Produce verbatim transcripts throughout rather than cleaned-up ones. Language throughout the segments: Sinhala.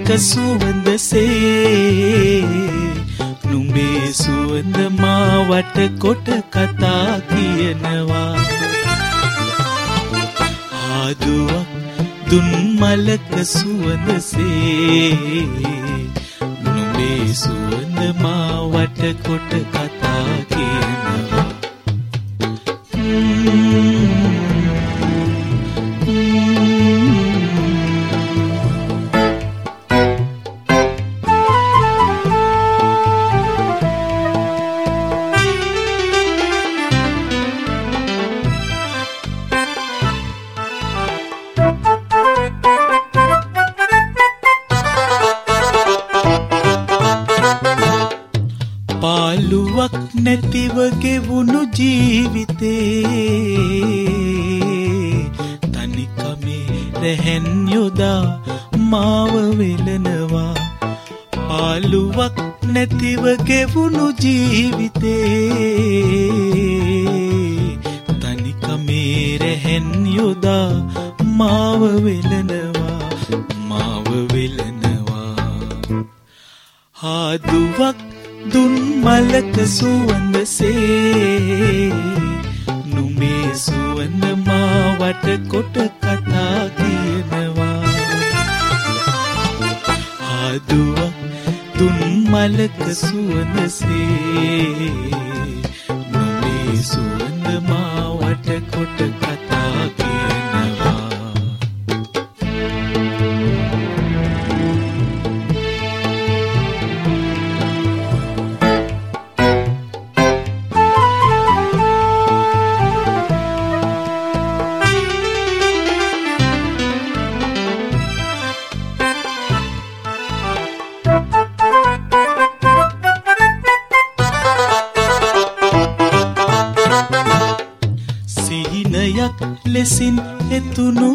මලක සුවඳසේ නුඹේ සුවඳ මාවට කොට කතා කියනවා ආදුවක් දුන් මලක සුවඳසේ නුඹේ සුවඳ මාවට කොට කතා කියනවා පාළුවක් නැතිව ගෙවුණු ජීවිතේ තනිකමේ රැහෙන් යොදා මාව වෙලනවා පාළුවක් නැතිව ගෙවුණු ජීවිතේ තනිකමේ රැහෙන් යොදා මාව වෙලනවා මාව වෙලනවා ආදුවක් දුන් මලක සුවඳසේ නුඹේ සුවඳ මාවට කොට කතා කියනවා ආදුවක් දුන් මලක සුවඳසේ නුඹේ සුවඳ මාවට කොට කතා කියනවා සිහිනයක් ලෙසින් එතුණු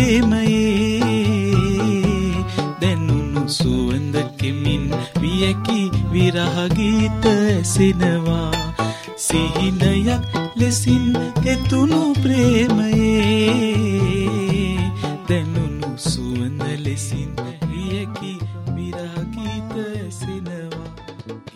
ප්‍රේමයේ දැනුණු සුවඳ කෙමින් වියකි විරහ ගීත ඇසෙනවා සිහිනයක් ලෙසින් එතුණු ප්‍රේමයේ දැනුණු සුවඳ ලෙසින් වියකි විරහ ගීත ඇසෙනවා